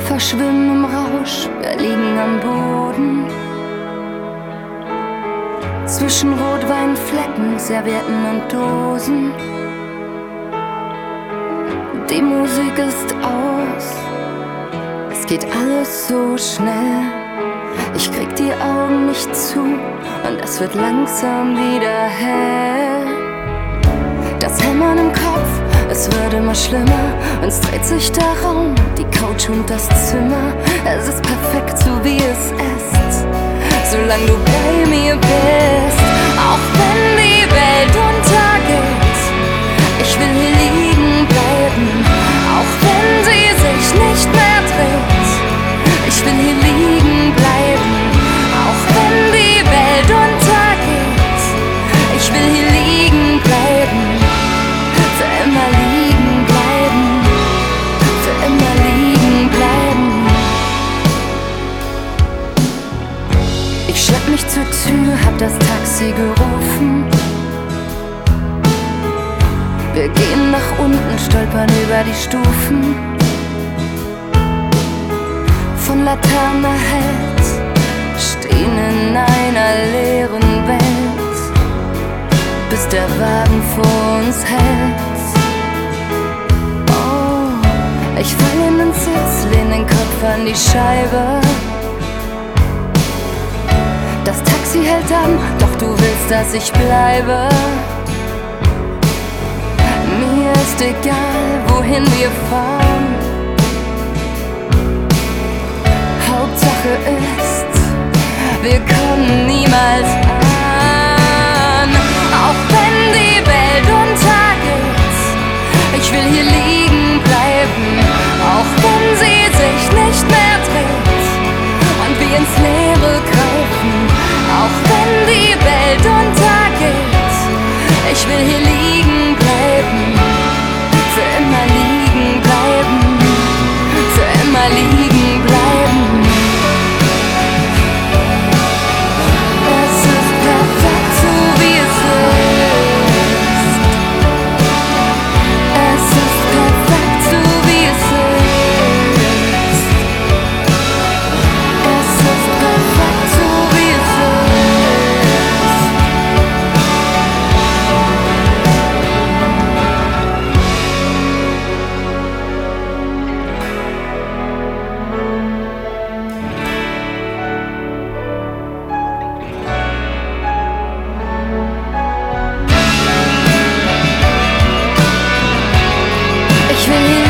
verschwimmen im Rausch, wir liegen am Boden. Zwischen Rotweinflecken, Servietten und Dosen. Die Musik ist aus, es geht alles so schnell. Ich krieg die Augen nicht zu und es wird langsam wieder hell. Das Hämmern im Kopf, es wird immer schlimmer. Uns dreht sich der Raum, die Couch und das Zimmer. Es ist perfekt, so wie es ist, solange du bei mir bist. Auch wenn die Welt untergeht, ich will hier liegen bleiben. Auch wenn sie sich nicht mehr dreht, ich will hier liegen bleiben. Auch wenn die Welt untergeht, ich will hier liegen bleiben. Für immer liegen bleiben, für immer liegen bleiben. Ich schlepp mich zur Tür, hab das Taxi gerufen. Wir gehen nach unten, stolpern über die Stufen. Von Laterne hält, stehen in einer leeren Welt, bis der Wagen vor uns hält. Oh, ich fall in den Sitz, lehn den Kopf an die Scheibe. Das Taxi hält an, doch du willst, dass ich bleibe. Mir ist egal, wohin wir fahren. Hauptsache ist, wir kommen niemals an. Auch wenn die Welt untergeht, ich will hier liegen bleiben. Auch wenn sie sich nicht mehr dreht und wir ins Leere greifen. Auch wenn die Welt untergeht, ich will hier liegen bleiben. Für immer liegen bleiben, für immer liegen bleiben. Es ist perfekt, so wie es ist. Es ist perfekt, so wie es ist. Es ist perfekt, so wie es ist. Ich will